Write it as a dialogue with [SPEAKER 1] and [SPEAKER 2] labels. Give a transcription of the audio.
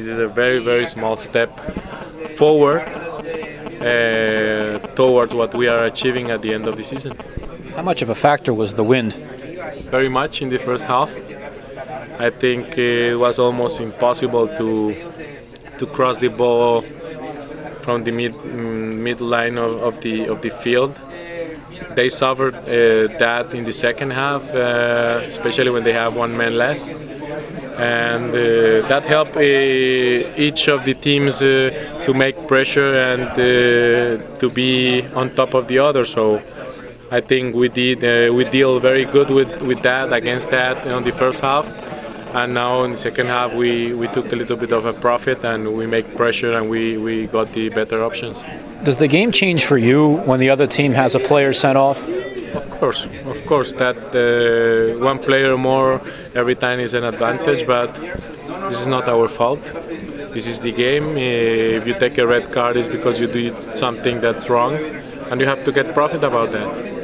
[SPEAKER 1] this is a very, very small step forward towards what we are achieving at the end of the season.
[SPEAKER 2] How much of a factor was the wind?
[SPEAKER 1] Very much in the first half. I think it was almost impossible to cross the ball from the mid line of the field. They suffered that in the second half, especially when they have one man less, and that helped each of the teams to make pressure and to be on top of the other. So I think we deal very good with that, against that on the first half, and now in the second half we took a little bit of a profit and we make pressure and we got the better options.
[SPEAKER 2] Does the game change for you when the other team has a player sent off?
[SPEAKER 1] Of course, that one player more every time is an advantage, but this is not our fault. This is the game. If you take a red card, it's because you did something that's wrong, and you have to get profit about that.